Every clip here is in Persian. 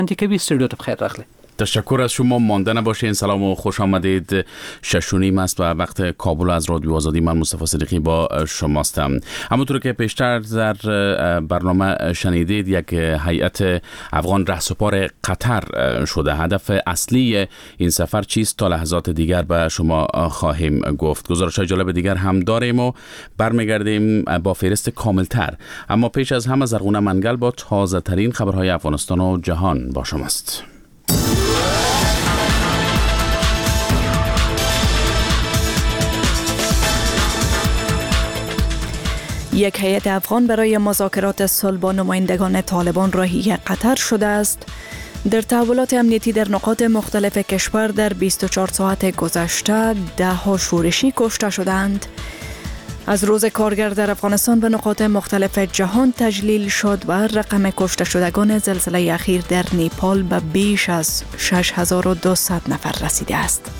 که استودیو بخیر رخله. تشکر از شما. مانده نباشین. سلام و خوش آمدید. 6:30 است و وقت کابل از رادیو آزادی. من مصطفی صدیقی با شماستم. همونطور که پیشتر در برنامه شنیدید، یک هیئت افغان رهسپار قطر شده. هدف اصلی این سفر چیست؟ تا لحظات دیگر به شما خواهیم گفت. گزارش‌های جالب دیگر هم داریم و برمیگردیم با فهرست کاملتر. اما پیش از همه زرغونه منگل با تازه ترین خبرهای افغانستان و جهان با شماست. یک هیئت افغان برای مذاکرات صلح با نمایندگان طالبان راهی قطر شده است. در تحولات امنیتی در نقاط مختلف کشور در 24 ساعت گذشته 10 شورشی کشته شدند. از روز کارگر در افغانستان به نقاط مختلف جهان تجلیل شد و رقم کشته شدگان زلزله اخیر در نیپال به بیش از 6200 نفر رسیده است.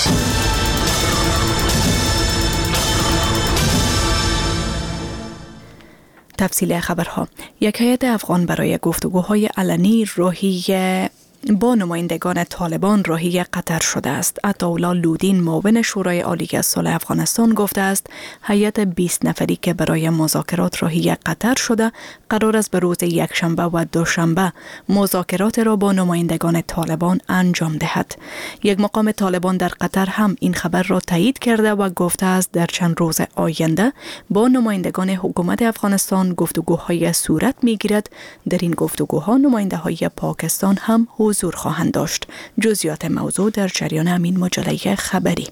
تفصیل خبرها. یک هیئت افغان برای گفتگوهای علنی راهی با نمایندگان طالبان راهی قطر شده است. عطاالله لودین، معاون شورای عالی صلح افغانستان، گفته است هیئت 20 نفری که برای مذاکرات راهی قطر شده قرار است به روز یکشنبه و دوشنبه مذاکرات را با نمایندگان طالبان انجام دهد. یک مقام طالبان در قطر هم این خبر را تایید کرده و گفته است در چند روز آینده با نمایندگان حکومت افغانستان گفتگوهای صورت می‌گیرد. در این گفتگوها نماینده‌های پاکستان هم حضور خواهند داشت. جزئیات موضوع در جریان همین مجله خبری.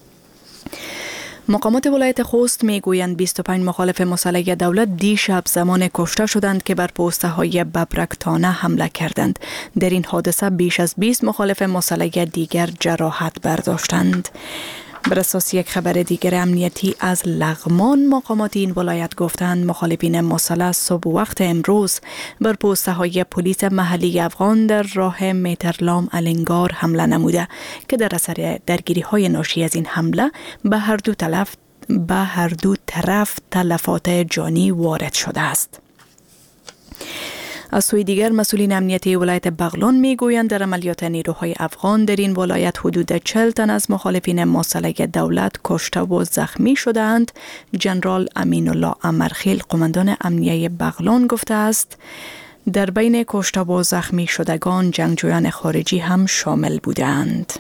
مقامات ولایت خوست میگویند 25 مخالف مسلح دولت دیشب زمان کشته شدند که بر پوسته‌های ببرکتانه حمله کردند. در این حادثه بیش از 20 مخالف مسلح دیگر جراحت برداشتند. بر اساس یک خبر دیگر امنیتی از لغمان، مقامات این ولایت گفتند مخالفین مسلح صبح وقت امروز بر پوسته‌های پلیس محلی افغان در راه میترلام الینگار حمله نموده که در اثر درگیری‌های ناشی از این حمله به هر دو طرف تلفات جانی وارد شده است. از سوی دیگر مسئولین امنیتی ولایت بغلان میگویند در عملیات نیروهای افغان در این ولایت حدود 40 تن از مخالفین مسلح دولت کشته و زخمی شده‌اند. جنرال امین الله امرخیل، قماندان امنیه بغلان، گفته است در بین کشته و زخمی شدگان جنگجویان خارجی هم شامل بودند.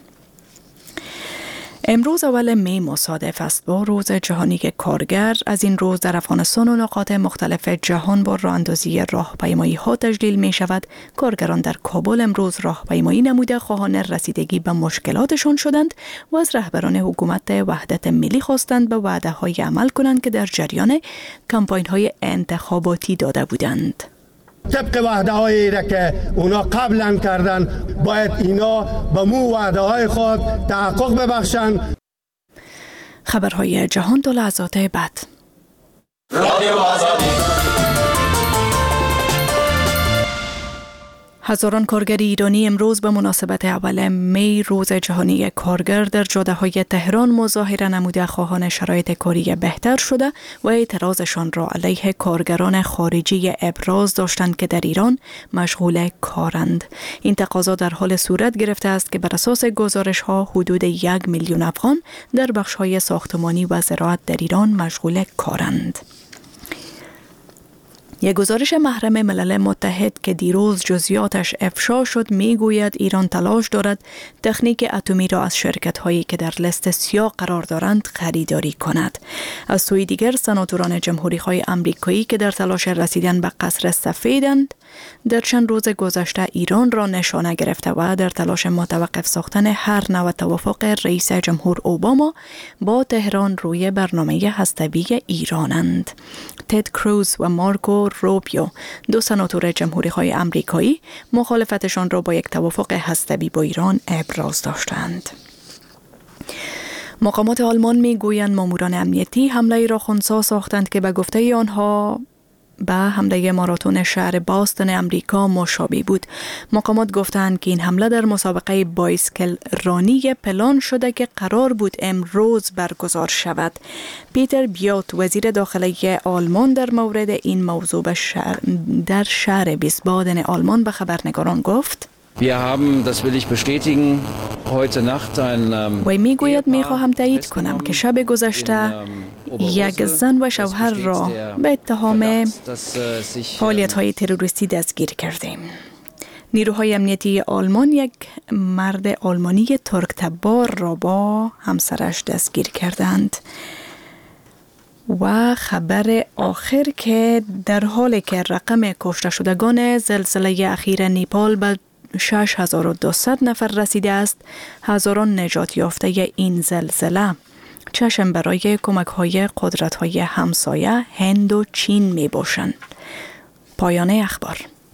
امروز اول می مصادف است با روز جهانی کارگر. از این روز در افغانستان و نقاط مختلف جهان با راهاندازی راهپیمایی ها تجلیل می شود. کارگران در کابل امروز راهپیمایی نموده خواهان رسیدگی به مشکلاتشان شدند و از رهبران حکومت وحدت ملی خواستند به وعده های عمل کنند که در جریان کمپاین های انتخاباتی داده بودند. طبق وعده هایی را که اونا قبلا کردن باید اینا به مو وعده های خود تحقق ببخشند. خبرهای جهان تا لحظات بعد. رادیو آزادی. هزاران کارگر ایرانی امروز به مناسبت اول می روز جهانی کارگر در جاده‌های تهران مظاهره نموده خواهان شرایط کاری بهتر شده و اعتراضشان را علیه کارگران خارجی ابراز داشتند که در ایران مشغول کارند. این تقاضا در حال صورت گرفته است که بر اساس گزارش‌ها حدود 1 میلیون افغان در بخش‌های ساختمانی و زراعت در ایران مشغول کارند. یک گزارش محرم ملل متحد که دیروز جزئیاتش افشا شد میگوید ایران تلاش دارد تکنیک اتمی را از شرکت‌هایی که در لیست سیاه قرار دارند خریداری کند. از سوی دیگر سناتوران جمهوری‌خواه آمریکایی که در تلاش رسیدن به قصر سفیدند در چند روز گذشته ایران را نشانه گرفته و در تلاش متوقف ساختن هر نوع توافق رئیس جمهور اوباما با تهران روی برنامه هسته‌ای ایرانند. تد کروز و مارکو روبیو، دو سناتور جمهوری‌خواه آمریکایی، مخالفتشان را با یک توافق هسته‌ای با ایران ابراز داشتند. مقامات آلمان میگویند ماموران امنیتی حمله را خنثی ساختند که به گفته آنها به حمله ماراتون شهر باستون امریکا مشابه بود. مقامات گفتند که این حمله در مسابقه بایسکل رانی پلان شده که قرار بود امروز برگزار شود. پیتر بیوت، وزیر داخلی آلمان، در مورد این موضوع در شهر ویسبادن آلمان به خبرنگاران گفت: Wir haben, das will ich bestätigen, heute Nacht وی میگوید میخواهم تایید کنم که شب گذشته یک زن و شوهر را به اتهام فعالیت‌های تروریستی دستگیر کردیم. نیروهای امنیتی آلمان یک مرد آلمانی ترک تبار را با همسرش دستگیر کردند. و خبر آخر که در حالی که رقم کشته شدگان زلزله اخیر نیپال به 6200 نفر رسیده است، هزاران نجات یافته این زلزله چشم برای کمک‌های قدرت‌های همسایه هند و چین می‌باشند. پایان اخبار.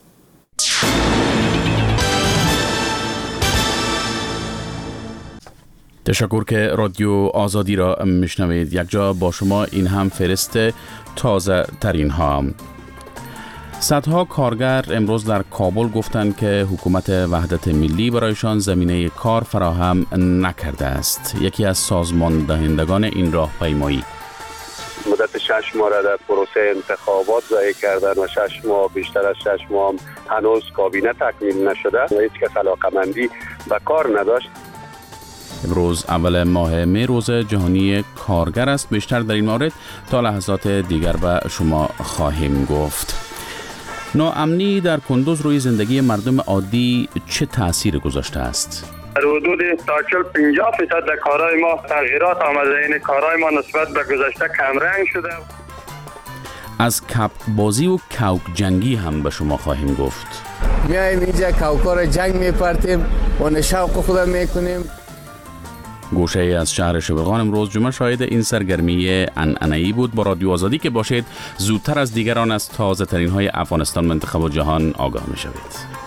تشکر که رادیو آزادی را میشنوید. یک جا با شما این هم فهرست تازه ترین ها. صدها کارگر امروز در کابل گفتند که حکومت وحدت ملی برایشان زمینه کار فراهم نکرده است. یکی از سازمان دهندگان این راهپیمایی مدت 6 ماه را در پروسه انتخابات ضایع کردن و 6 ماه بیشتر از 6 ماه هنوز کابینه تکمیل نشده و هیچ کس علاقه‌مندی به کار نداشت. امروز اول ماه می روز جهانی کارگر است. بیشتر در این مورد تا لحظات دیگر به شما خواهیم گفت. ناامنی در کندوز روی زندگی مردم عادی چه تأثیر گذاشته است؟ در حدود تا 40-50% در کارهای ما تغییرات آمده. این کارهای ما نسبت به گذشته کمرنگ شده. از کپ بازی و کوک جنگی هم به شما خواهیم گفت. میایم اینجا کوکار جنگ میپرتیم و نشاق خودم میکنیم. گوشه از شهر شبرغان امروز جمعه شاهد این سرگرمی عنعنه‌ای بود. با رادیو آزادی که باشید زودتر از دیگران از تازه ترین های افغانستان، منطقه و جهان آگاه می شوید.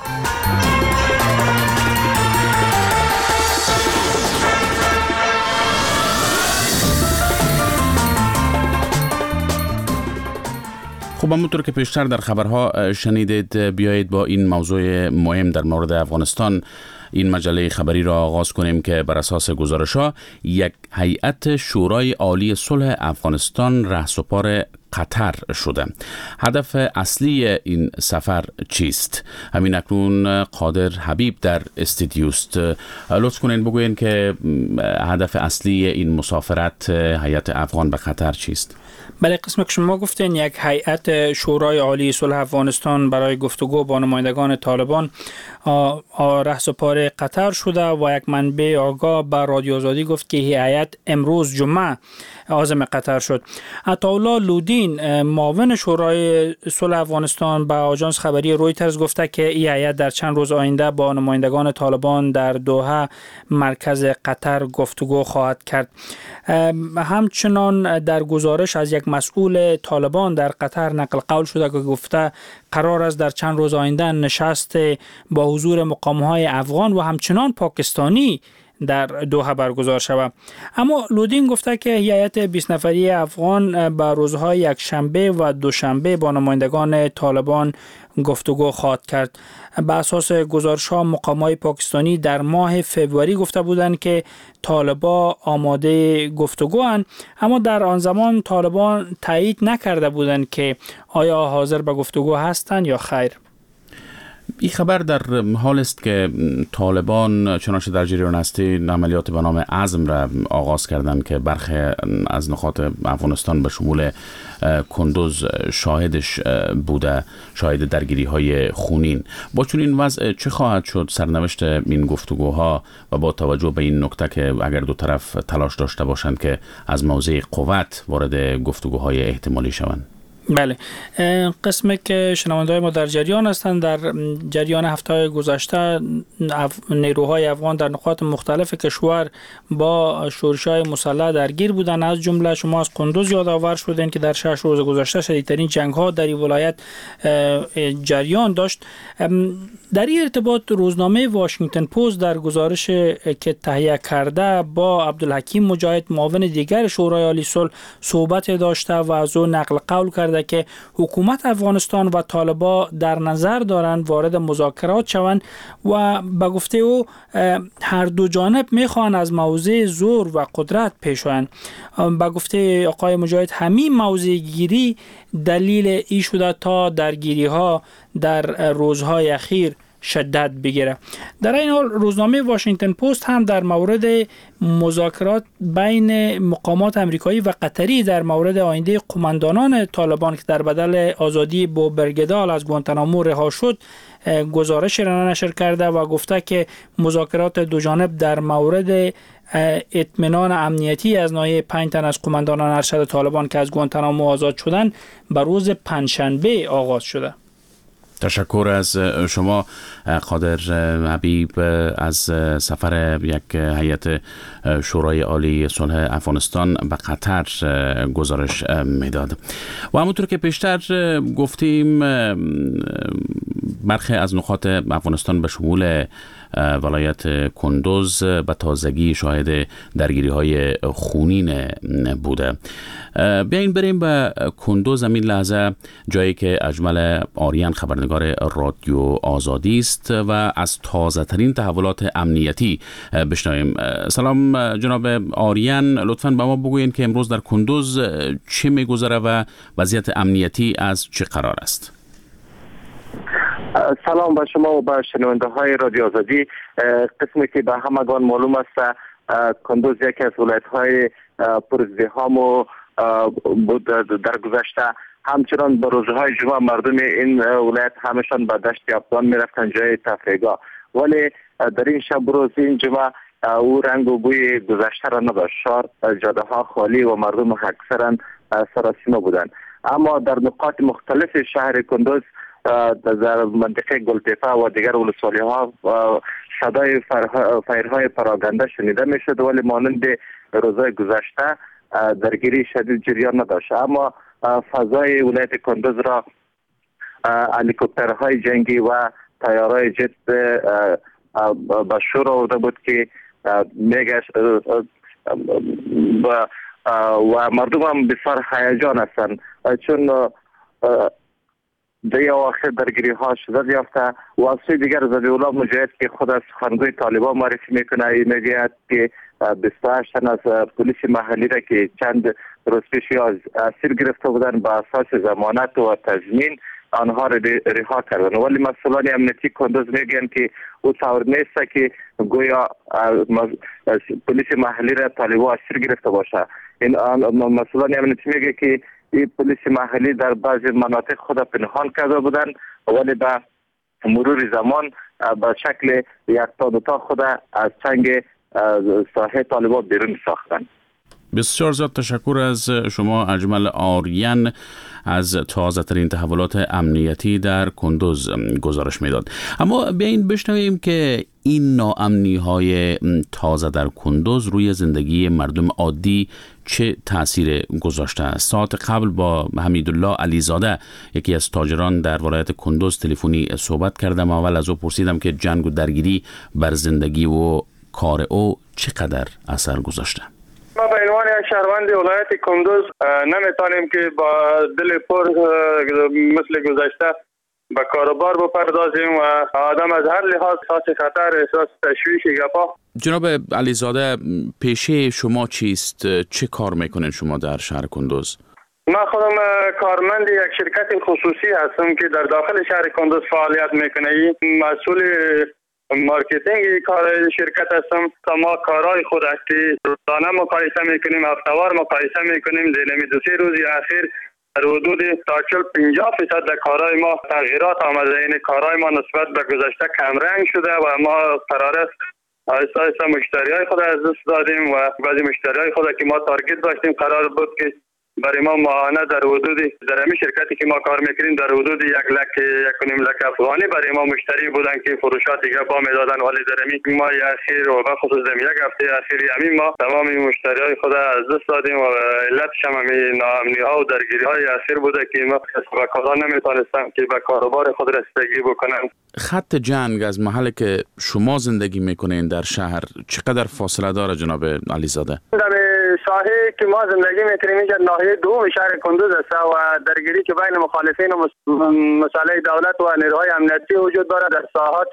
خب همونطور که پیشتر در خبرها شنیدید، بیایید با این موضوع مهم در مورد افغانستان این مجله خبری را آغاز کنیم که بر اساس گزارش‌ها یک هیئت شورای عالی صلح افغانستان رهسپار قطر شده. هدف اصلی این سفر چیست؟ همین اکنون قادر حبیب در استودیوست. لطف کنین بگوین که هدف اصلی این مسافرت هیئت افغان به قطر چیست؟ بله، قسم که شما گفتین یک هیئت شورای عالی صلح افغانستان برای گفتگو با نمایندگان طالبان رهسپار قطر شده و یک منبع آگاه به رادیو آزادی گفت که هیئت امروز جمعه عازم قطر شد. عطاالله لودین معاون شورای صلح افغانستان به آژانس خبری رویترز گفته که این هیئت در چند روز آینده با نمایندگان طالبان در دوحه مرکز قطر گفتگو خواهد کرد. همچنان در گزارش از یک مسئول طالبان در قطر نقل قول شده که گفته قرار است در چند روز آینده نشست با حضور مقام‌های افغان و همچنان پاکستانی در دوحه برگزار شود. اما لودین گفته که هیئت 20 نفری افغان به روزهای یکشنبه و دوشنبه با نمایندگان طالبان گفتگو خواهد کرد. به اساس گزارش‌ها مقام‌های پاکستانی در ماه فوریه گفته بودند که طالبان آماده گفتگوان، اما در آن زمان طالبان تایید نکرده بودند که آیا حاضر به گفتگو هستند یا خیر. این خبر در حال است که طالبان چنانچه در جریان هستی عملیات به نام عزم را آغاز کردند که برخی از نقاط افغانستان به شمول کندوز شاهدش بوده، شاهد درگیری های خونین. با چون این وضع چه خواهد شد سرنوشت این گفتگوها و با توجه به این نکته که اگر دو طرف تلاش داشته باشند که از موضع قوت وارد گفتگوهای احتمالی شوند؟ بله، قسمی که شنونده‌های ما در جریان هستند، در جریان هفته گذشته نیروهای افغان در نقاط مختلف کشور با شورش‌های مسلح درگیر بودند. از جمله شما از قندوز یادآور شدین که در 6 روز گذشته شدیدترین جنگ‌ها در این ولایت جریان داشت. در این ارتباط روزنامه واشنگتن پست در گزارش که تهیه کرده با عبدالحکیم مجاهد معاون دیگر شورای عالی صلح صحبت داشته و از او نقل قول کرده که حکومت افغانستان و طالبان در نظر دارند وارد مذاکرات شوند و به گفته او هر دو جانب میخوان از موضع زور و قدرت پیش آیند. به گفته آقای مجاهد همین موضع گیری دلیل ای شده تا درگیری ها در روزهای اخیر شدت بگیره. در این حال روزنامه واشنگتن پست هم در مورد مذاکرات بین مقامات امریکایی و قطری در مورد آینده قماندانان طالبان که در بدل آزادی بو برگدال از گوانتانامو رها شد گزارش را نشر کرده و گفته که مذاکرات دو جانب در مورد اطمینان امنیتی از ناحیه 5 تن از قماندانان ارشد طالبان که از گوانتانامو آزاد شدند به روز پنجشنبه آغاز شده. تشکر از شما قادر حبیب از سفر یک هیئت شورای عالی صلح افغانستان به قطر گزارش میداد. و همونطور که پیشتر گفتیم برخی از نقاط افغانستان به شمول ولایت کندوز به تازگی شاهد درگیری های خونین بوده. بیاین بریم به کندوز. همین لحظه جایی که اجمل آریان خبرنگار رادیو آزادی است و از تازه ترین تحولات امنیتی بشنویم. سلام جناب آریان، لطفاً به ما بگوین که امروز در کندوز چه میگذره و وضعیت امنیتی از چه قرار است؟ سلام به شما و به شنونده های رادیو آزادی. قسمی که به همگان معلوم است کندوز یکی از ولایت های پرازدحام بود در گذشته. همچنان به روزهای جمعه مردم این ولایت همشان به دشت افغان میرفتن جای تفریحگاه، ولی در این شب روز این جمعه او رنگ و بوی گذشته را نداشت. شهر جاده ها خالی و مردم اکثرا سراسیمه بودند. اما در نقاط مختلف شهر کندوز در منطقه گلتپه و دیگر ولسوالی ها صدای فایرهای پراکنده شنیده می شد، ولی مانند روزهای گذشته درگیری شدید جریان نداشت. اما فضای ولایت کندوز را هلیکوپترهای جنگی و طیارهای جت به شور آورده بود که میگشت و مردم هم بسیار هیجان هستند، چون در اواخر درگیری ها شدت یافته. و از سوی دیگر ذبیحالله مجاهد که خود از خانگوی طالبان معرفی میکنه میگوید که 28 تن از پلیس محلی را که چند روز پیش اسیر گرفته بودن به اساس ضمانت و تضمین آنها را رها کردن، ولی مسئولان امنیتی کندوز میگن که او طور نیست که گویا پلیس محلی را طالبان اسیر گرفته باشه. این مسئولان امنیتی میگه که این پلیس محلی در بعضی مناطق خود پنهان کرده بودند، ولی به مرور زمان به شکل یک تا دو تا خود از چنگ ساحه طالبان بیرون ساختند. بسیار زیاد تشکر از شما اجمل آریان از تازه ترین تحولات امنیتی در کندوز گزارش میداد. اما بیاین بشنویم که این ناامنی های تازه در کندوز روی زندگی مردم عادی چه تأثیر گذاشته است. ساعت قبل با حمیدالله علیزاده یکی از تاجران در ولایت کندوز تلفنی صحبت کردم. اول از او پرسیدم که جنگ و درگیری بر زندگی و کار او چقدر اثر گذاشته. ما به عنوان یک شهروند ولایت کندوز نمیتونیم که با دل پر مثل گذشته به کاروبار بپردازیم و آدم از هر لحاظ احساس خطر، احساس تشویش گپا. جناب علیزاده، پیشه شما چیست؟ چه کار میکنین شما در شهر کندوز؟ من خودم کارمند یک شرکت خصوصی هستم که در داخل شهر کندوز فعالیت میکنه. مسئول مارکتینگ کار شرکت هستم. تا ما کارهای خود که روزانه مقایسه میکنیم، هفتهوار مقایسه میکنیم. در دو سه روز اخیر در حدود تا 40-50% در کارهای ما تغییرات آمده. این کارهای ما نسبت به گذشته کم رنگ شده و ما قرار است آهسته مشتریای خود از دست دادیم و بعضی مشتریای خود که ما تارگت داشتیم قرار بود که برای ما ماهانه در حدود در همین شرکتی که ما کار میکنیم در حدود 1.5 لک افغانی برای ما مشتری بودن که فروشات دیگه با میدادن، ولی در همین ماه اخیر و خصوص در یک هفته اخیر همین ما تمام مشتریای خود از دست دادیم و علتش هم همین ناامنی ها و درگیری های اخیر بوده که ما کسب و کار نمیتونستم که به کاروبار خود رسیدگی بکنم. خط جنگ از محلی که شما زندگی میکنین در شهر چقدر فاصله داره جناب علیزاده؟ در ساحه که ما زندگی میکنیم اینجا ناحیه دوم شهر کندوز است و درگیری که بین مخالفین و مسئله دولت و نیروهای امنیتی وجود دارد. در ساحات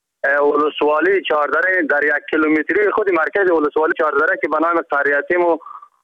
ولسوالی چهاردره در 1 کیلومتری خود مرکز ولسوالی چهاردره که به نام قریتیم و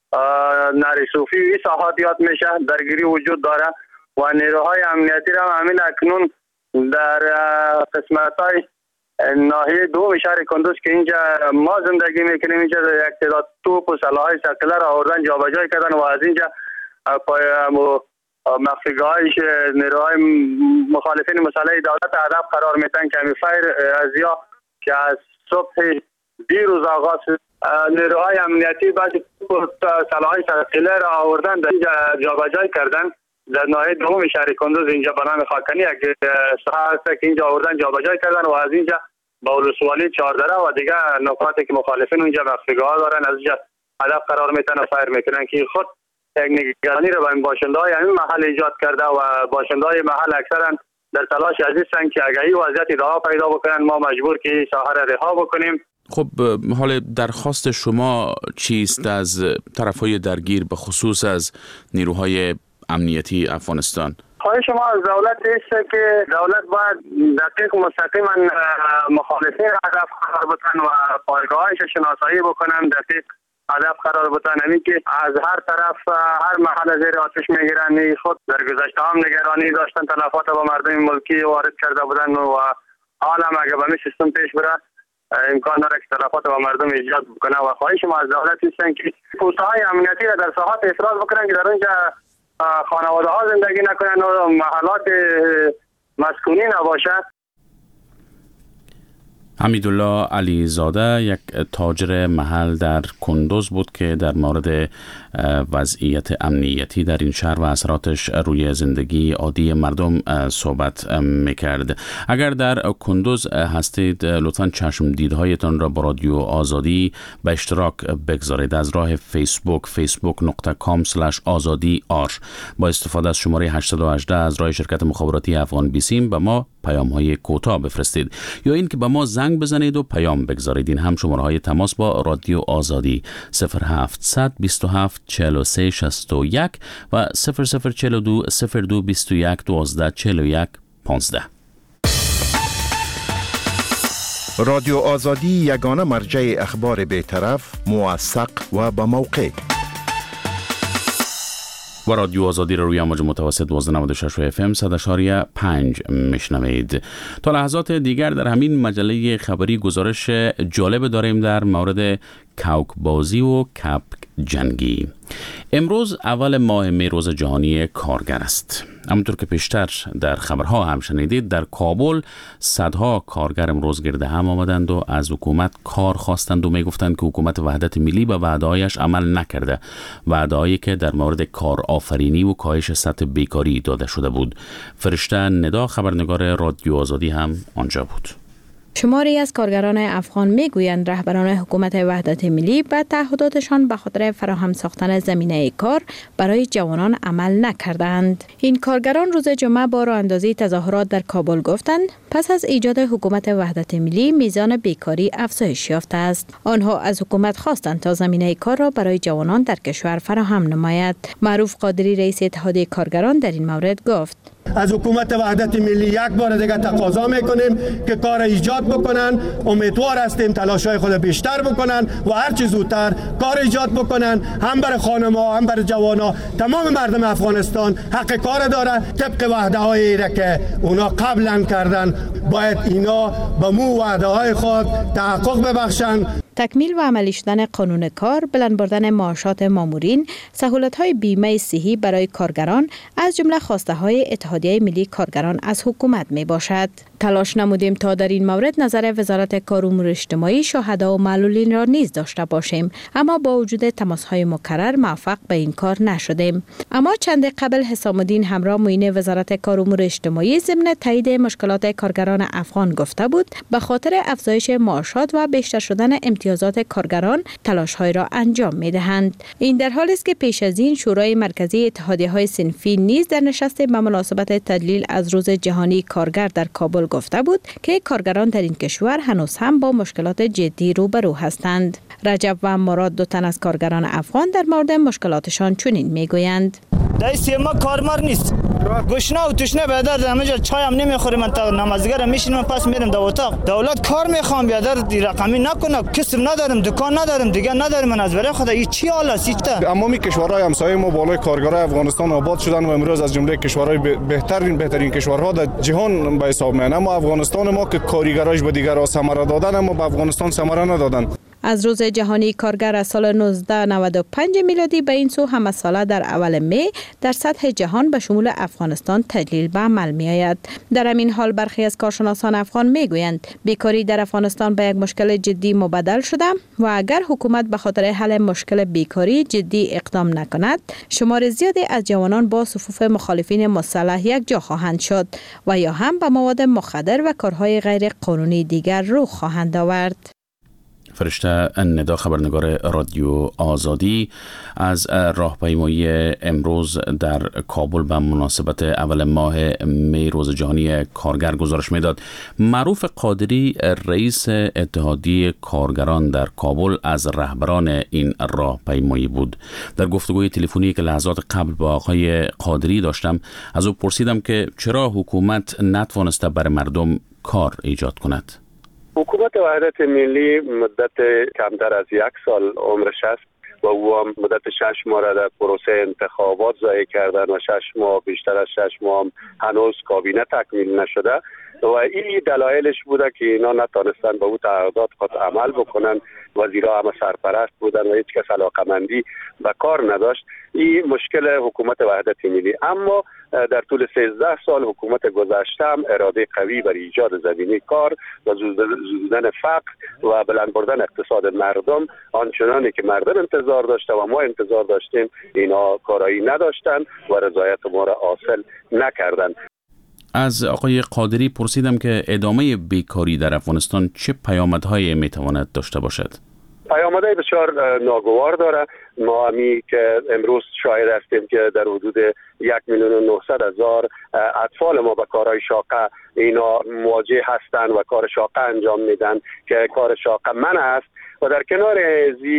نری صوفی این ساحات یاد میشه درگیری وجود داره و نیروهای امنیتی را همین اکنون در قسمت‌های ناحیه دوم شهر کندوز که اینجا ما زندگی میکنیم، اینجا یک تعداد توپ و سلاح‌های ثقیله را آوردن جابجا کردن و از اینجا پای مخفیگاه‌های نیروهای مخالفین مسلح دولت هدف قرار میدن که فایر ازیا که از صبح دیروز آغاز نیروهای امنیتی بعضی سلاح‌های ثقیله را آوردن در اینجا جابجا کردن در ناحیه دوم شهر کندوز. اینجا به نام خاکنی یک ساحه است که اینجا آوردن جابجا کردن و از اینجا با ولسوالی چهاردره و دیگه نقاطی که مخالفین اونجا مخفیگاه دارن از اینجا هدف قرار میدن و فایر میکنن که خود یک نگرانی را به باشنده‌های همین محل ایجاد کرده و باشنده‌های محل اکثرا در تلاش هستند که اگه این وضعیت ادامه پیدا بکنن ما مجبور که این ساحه را رها بکنیم. خب حال درخواست شما چیست از طرف‌های درگیر به خصوص از نیروهای امنیتی افغانستان؟ خواهش ما از دولت است که دولت باید دقیق مستقیما مخالفین را هدف قرار بدن و پایگاه‌هایش شناسایی بکنن، دقیق هدف قرار بدن. همین که از هر طرف هر محل زیر آتش میگیرن. خود در گذشته هم نگرانی داشتن، تلفات با مردم ملکی وارد کرده بودن و حالا هم اگه به این سیستم پیش بره امکان داره که تلفات با مردم ایجاد بکنه و خواهش ما از دولت است که پوست‌های امنیتی را در ساحات افراز بکنن که در اونجا خانواده ها زندگی نکنن و محلات مسکونی نباشد. حمیدالله علی زاده یک تاجر محل در کندوز بود که در مورد وضعیت امنیتی در این شهر و اثراتش روی زندگی عادی مردم صحبت میکرد. اگر در کندوز هستید لطفاً چشم دیدهایتان را با رادیو آزادی به اشتراک بگذارید. از راه فیسبوک facebook.com/azadi.r با استفاده از شماره 818 از راه شرکت مخابراتی افغان بیسیم به ما پیام های کوتاه بفرستید یا این که به ما زنگ بزنید و پیام بگذارید. این هم شماره های تماس با رادیو آزادی 0700 27 43 61 و 0042 02 21 12 41 15. رادیو آزادی یگانه مرجع اخبار بی‌طرف، موثق و با موقع. و رادیو آزادی را روی امواج متوسط 1296 FM 100.5 میشنوید. تا لحظات دیگر در همین مجله خبری گزارش جالب داریم در مورد کوک بازی و کپ جنگی. امروز اول ماه می روز جهانی کارگر است. همونطور که پیشتر در خبرها هم شنیدید در کابل صدها کارگر امروز گرد هم آمدند و از حکومت کار خواستند و می گفتند که حکومت وحدت ملی به وعده‌هایش عمل نکرده، وعده‌هایی که در مورد کار آفرینی و کاهش سطح بیکاری داده شده بود. فرشته ندا خبرنگار رادیو آزادی هم آنجا بود. شماری از کارگران افغان میگویند رهبران حکومت وحدت ملی به تعهداتشان به خاطر فراهم ساختن زمینه کار برای جوانان عمل نکردند. این کارگران روز جمعه با راه اندازی تظاهرات در کابل گفتند پس از ایجاد حکومت وحدت ملی میزان بیکاری افزایش یافته است. آنها از حکومت خواستند تا زمینه کار را برای جوانان در کشور فراهم نماید. معروف قادری رئیس اتحادیه کارگران در این مورد گفت: از حکومت وحدت ملی یک بار دیگه تقاضا میکنیم که کار ایجاد بکنن. امیدوار هستیم تلاشای خود بیشتر بکنن و هر چه زودتر کار ایجاد بکنن، هم برای خانم‌ها هم برای جوان‌ها. تمام مردم افغانستان حق کار داره. طبق وعده‌هایی را که اونا قبلا کردن باید اینا به مو وعده‌های خود تحقق ببخشن. تکمیل و عملی شدن قانون کار، بلند بردن معاشات مامورین، سهولت‌های بیمه صحی برای کارگران از جمله خواسته‌های اتحادیه ملی کارگران از حکومت میباشد. تلاش نمودیم تا در این مورد نظر وزارت کار و امور اجتماعی، شهدا و معلولین را نیز داشته باشیم، اما با وجود تماس‌های مکرر موفق به این کار نشدیم. اما چند قبل حسام الدین همراه معین وزارت کار و امور اجتماعی ضمن تایید مشکلات کارگران افغان گفته بود به خاطر افزایش معاشات و بیشتر شدن امتیازات کارگران تلاش‌های را انجام می‌دهند. این در حالی است که پیش از این شورای مرکزی اتحادیه‌های صنفی نیز در نشست به مناسبت تدلیل از روز جهانی کارگر در کابل گفته بود که کارگران در این کشور هنوز هم با مشکلات جدی روبرو هستند. رجب و مراد دو تن از کارگران افغان در مورد مشکلاتشان چنین میگویند: دایستی ما کارمار نیست، گشنه و تشنه بیادر همینجا چای هم نمیخوریم، من تا نمازگر میشینم پس میرم در اتاق. دولت کار میخوام بیادر رقمی نکنه، کسب ندارم، دکان ندارم، دیگه ندارم. من از برای خدا این چی حال است؟ تمامی کشورهای همسایه ما بالای کارگرای افغانستان آباد شدن و امروز از جمله کشورهای بهترین کشورها در جهان به حساب میان. اما افغانستان ما که کارگرایش به دیگرها ثمره دادن، اما به افغانستان ثمره ندادن. از روز جهانی کارگر از سال 1995 میلادی به این سو همه ساله در اول می در سطح جهان به شمول افغانستان تجلیل به عمل می آید. در همین حال برخی از کارشناسان افغان می گویند بیکاری در افغانستان به یک مشکل جدی مبدل شده و اگر حکومت به خاطر حل مشکل بیکاری جدی اقدام نکند، شمار زیادی از جوانان با صفوف مخالفین مسلح یک جا خواهند شد و یا هم به مواد مخدر و کارهای غیر قانونی دیگر رو خواهند آورد. فرشته ندا، خبرنگار رادیو آزادی، از راهپیمایی امروز در کابل به مناسبت اول ماه می روز جهانی کارگر گزارش میداد. معروف قادری، رئیس اتحادیه کارگران در کابل، از رهبران این راهپیمایی بود. در گفتگوی تلفنی که لحظات قبل با آقای قادری داشتم، از او پرسیدم که چرا حکومت نتوانسته برای مردم کار ایجاد کند. حکومت وحدت ملی مدت کمتر از 1 سال عمرش است و او هم مدت 6 ماه را در پروسه انتخابات ضایع کردن و 6 ماه، بیشتر از 6 ماه هم هنوز کابینه تکمیل نشده و این دلایلش بوده که اینا نتانستن به او تعهدات خود عمل بکنن. وزیرا همه سرپرست بودن و هیچ کس علاقمندی به کار نداشت. این مشکل حکومت وحدت ملی. اما در طول 13 سال حکومت گذشته هم اراده قوی برای ایجاد زمینه کار و زدودن فقر و بلند بردن اقتصاد مردم، آنچنانی که مردم انتظار داشته و ما انتظار داشتیم، اینا کارایی نداشتن و رضایت ما را حاصل نکردن. از آقای قادری پرسیدم که ادامه بیکاری در افغانستان چه پیامدهایی میتواند داشته باشد؟ پیامدهای بسیار ناگوار داره. ما همی که امروز شاهد هستیم که در حدود 1,900,000 اطفال ما به کارهای شاقه اینا مواجه هستند و کار شاقه انجام میدن که کار شاقه منع است. و در کنار ازی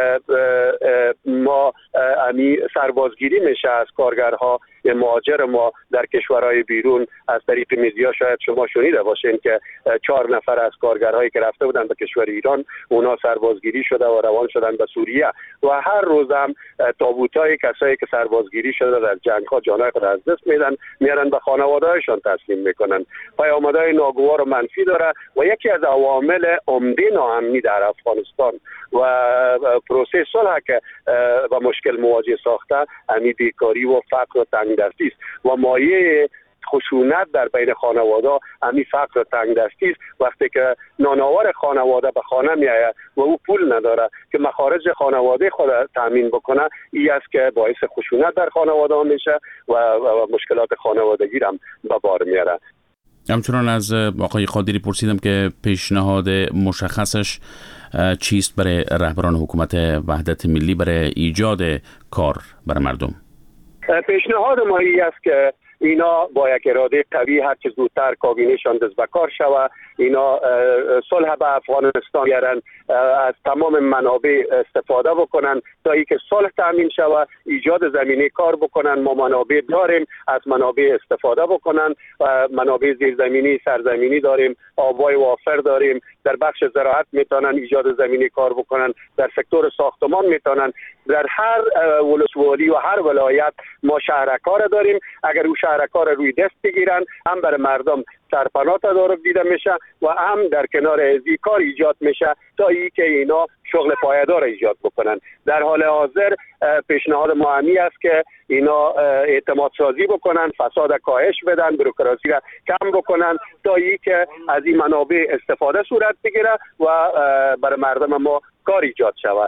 ما همی سربازگیری میشه از کارگرها. مهاجر ما در کشورهای بیرون از طریق میدیا شاید شما شنیده باشین که 4 نفر از کارگرهایی که رفته بودن به کشور ایران، اونا سربازگیری شده و روان شدن به سوریه و هر روز هم تابوتای کسایی که سربازگیری شده در جنگ‌ها جانهای خود از دست میدن، میارن به خانواده‌هاشون تسلیم میکنن. پیامدهای ناگوار و منفی داره و یکی از عوامل عمده ناامنی در افغانستان و پروسه صلح که با مشکل مواجه ساخته، همین بیکاری و فقر و تنگدستی است و مایه خشونت در بین خانواده همین فقر و تنگدستی است. وقتی که نانآور خانواده به خانه میآید و او پول نداره که مخارج خانواده خود تامین بکنه، این است که باعث خشونت در خانواده میشه و مشکلات خانوادگی هم به بار میاره. همچنان از آقای قادری پرسیدم که پیشنهاد مشخصش چیست برای رهبران حکومت وحدت ملی برای ایجاد کار برای مردم؟ پیشنهاد ما این است که اینا با یک اراده قوی هر چه زودتر کابینه‌شان دست به کار شود. اینا صلح به افغانستان بیارن، از تمام منابع استفاده بکنن تا اینکه صلح تامین شود، ایجاد زمینه کار بکنن. ما منابع داریم، از منابع استفاده بکنن. منابع زیرزمینی، سرزمینی داریم، آبای وافر داریم. در بخش زراعت میتونن ایجاد زمینه کار بکنن، در سکتور ساختمان میتونن. در هر ولسوالی و هر ولایت ما شهرکار داریم. اگر او شهرکار روی دست بگیرن، هم برای مردم سرپناه تدارک دیده میشه و هم در کنار ازی کار ایجاد میشه تا اینکه اینا شغل پایدار ایجاد بکنن. در حال حاضر پیشنهاد ما همی است که اینا اعتماد سازی بکنن، فساد کاهش بدن، بروکراسی را کم بکنن تا اینکه از این منابع استفاده صورت بگیره و برای مردم ما کار ایجاد شود.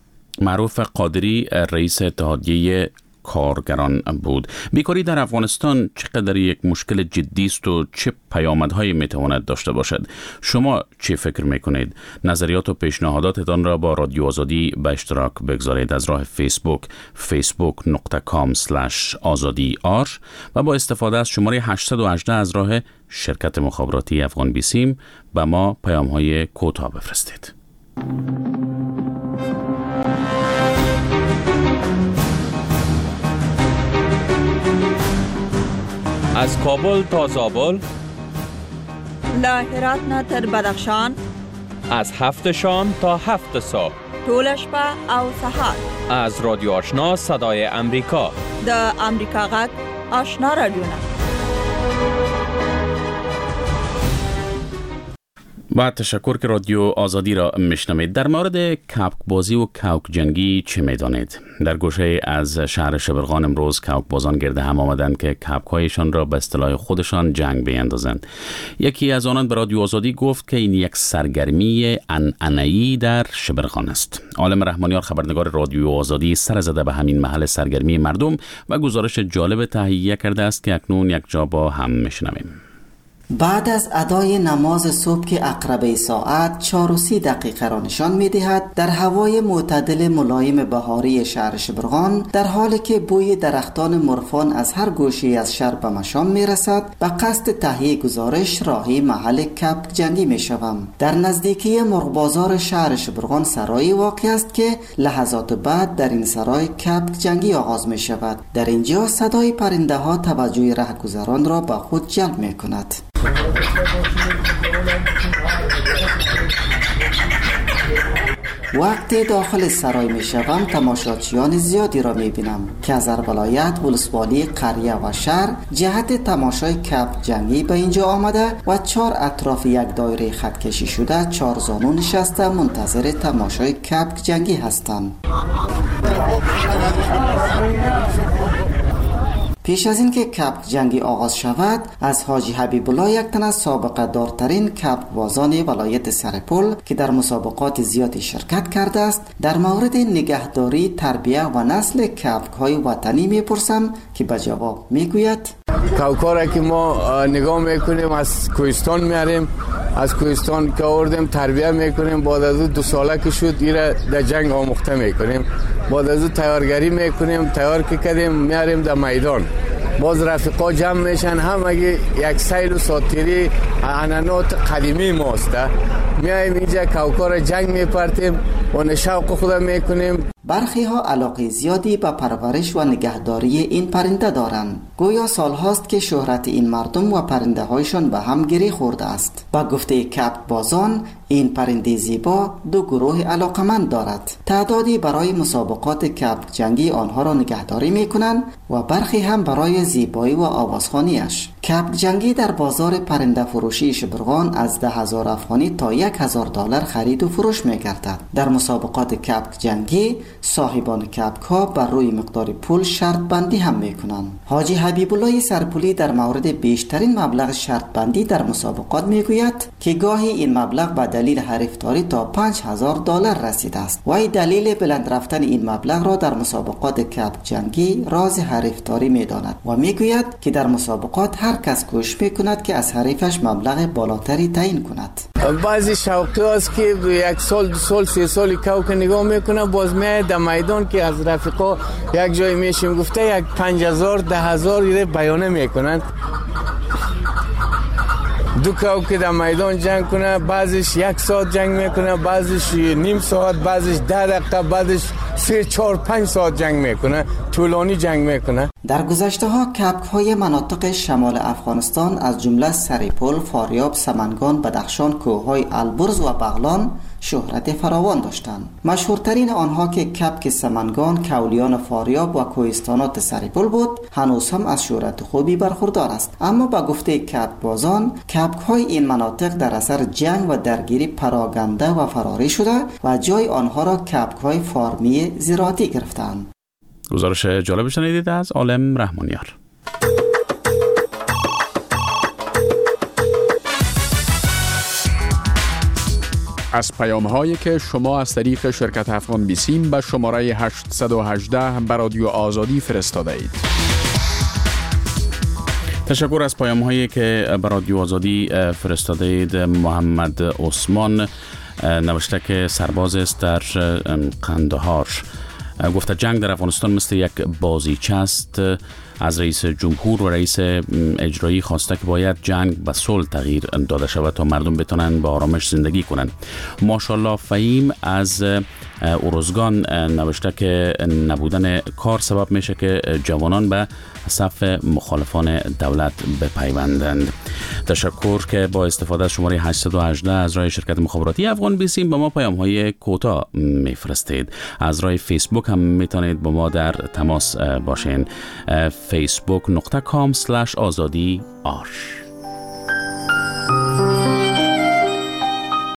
معروف قادری، رئیس اتحادیه کارگران بود. بیکاری در افغانستان چقدر یک مشکل جدی است و چه پیامدهایی میتواند داشته باشد؟ شما چه فکر میکنید؟ نظریات و پیشنهاداتتان را با رادیو آزادی به اشتراک بگذارید از راه فیسبوک facebook.com/azadi.ar و با استفاده از شماره 818 از راه شرکت مخابراتی افغان بیسیم به ما پیام‌های کوتاه بفرستید. از کابل تا زابل، له هرات نه تر بدخشان، از 7 شام تا 7 صبح، طول شپه او سهار. از رادیو آشنا صدای امریکا، د امریکا غږ آشنا رادیو. با تشکر که رادیو آزادی را میشنوید. در مورد کبک بازی و کاوک جنگی چه میدانید؟ در گوشه از شهر شبرغان امروز کاوک بازان گرد هم آمدند که کبک هایشان را به اصطلاح خودشان جنگ بیندازند. یکی از آنان به رادیو آزادی گفت که این یک سرگرمی عنعنه‌ای در شبرغان است. عالم رحمانیار خبرنگار رادیو آزادی سر زده به همین محل سرگرمی مردم و گزارش جالب تهیه کرده است که اکنون یک جا با هم میشنویم. بعد از ادای نماز صبح که عقربه ساعت 4:30 را نشان می‌دهد، در هوای معتدل ملایم بهاری شهر شبرغان، در حالی که بوی درختان مرفان از هر گوشه‌ای از شهر به مشام می‌رسد، به قصد تهیه گزارش راهی محل کبک جنگی می‌شوم. در نزدیکی مرغبازار شهر شبرغان سرایی واقع است که لحظات بعد در این سرای کبک جنگی آغاز می‌شود. در اینجا صدای پرنده‌ها توجه رهگذران را به خود جلب می‌کند. وقتی داخل سرای می شوم تماشاچیان زیادی را می بینم که از هر ولایت، ولسوالی، قریه و شهر جهت تماشای کبک جنگی به اینجا آمده و 4 اطراف یک دایره خط کشی شده 4 زانو نشسته منتظر تماشای کبک جنگی هستند. پیش از این که کبک جنگی آغاز شود، از حاجی حبیب الله، یک تن از سابقه دارترین کبک بازان ولایت سرپل که در مسابقات زیادی شرکت کرده است، در مورد نگهداری، تربیه و نسل کبک های وطنی میپرسم که به جواب میگوید: کاوکارا که ما نگاه میکنیم از کوهستان میاریم، از کوهستان که آوردیم تربیه میکنیم، بعد از 2 ساله که شد ایره در جنگ آموخته میکنیم، بعد از تیارگری میکنیم، تیار که کردیم میاریم در میدان، باز رفیقا جمع میشن، هم اگه یک سیل و ساتیری عنعنات قدیمی ماست، میایم اینجا کاوکار جنگ میپرتیم و شوق خود میکنیم. برخی ها علاقه زیادی به پرورش و نگهداری این پرنده دارند. گویا سال هاست که شهرت این مردم و پرنده هایشان به هم گره خورده است. با گفته کبک بازان، این پرنده زیبا 2 گروه علاقمند دارد. تعدادی برای مسابقات کبک جنگی آنها را نگهداری میکنند و برخی هم برای زیبایی و آوازخوانیش. کبک جنگی در بازار پرنده فروشی شبرغان از 10,000 افغانی تا $1,000 خرید و فروش میگردد. در مسابقات کبک جنگی صاحبان کبک ها بر روی مقدار پول شرط بندی هم میکنند. حاجی حبیب الله سرپولی در مورد بیشترین مبلغ شرط بندی در مسابقات میگوید که گاهی این مبلغ به دلیل حریفتاری تا $5,000 رسیده است. وی دلیل بلند رفتن این مبلغ را در مسابقات کبک جنگی راز حریفتاری میداند و میگوید که در مسابقات هر کس کوشش میکند که از حریفش مبلغ بالاتری تعیین کند. بعضی شوقی هست که 1 سال 2 سال 3 سالی کاوک نگاه میکنه، باز میاد در میدان که از رفیقا یک جای میشیم گفته 5,000 10,000 بیانه میکنند. 2 کاوک در میدان جنگ کنه، بعضیش 1 ساعت جنگ میکنه، بعضیش نیم ساعت، بعضیش 10 دقیقه، بعضیش 3 4 5 ساعت جنگ میکنه، طولانی جنگ میکنه. در گذشته ها کبک های مناطق شمال افغانستان از جمله سرپل، فاریاب، سمنگان، بدخشان، کوههای البرز و بغلان شهرت فراوان داشتند. مشهورترین آنها که کبک سمنگان، کولیان فاریاب و کوهستانات سرپل بود، هنوز هم از شهرت خوبی برخوردار است. اما با گفته کبک بازان، کبک های این مناطق در اثر جنگ و درگیری پراگنده و فراری شده و جای آنها را کبک های فارمی زراعتی گرفتند. گزارش جالب شنیدید از عالم رحمانیار. از پیام‌هایی که شما از طریق شرکت افغان بیسیم به شماره 818 به رادیو آزادی فرستاده اید. تشکر از پیام‌هایی که به رادیو آزادی فرستاده اید. محمد عثمان نوشته که سرباز است در قندهار. گفته جنگ در افغانستان مثل یک بازیچه است. از رئیس جمهور و رئیس اجرایی خواسته که باید جنگ به صلح تغییر داده شود تا مردم بتونن با آرامش زندگی کنند. ماشاءالله فهیم از اوروزگان نوشته که نبودن کار سبب میشه که جوانان به صف مخالفان دولت بپیوندند. تشکر که با استفاده از شماره 818 از راه شرکت مخابراتی افغان بیسیم به ما پیام‌های کوتاه میفرستید. از راه فیسبوک هم میتونید با ما در تماس باشین. facebook.com/azadi arsh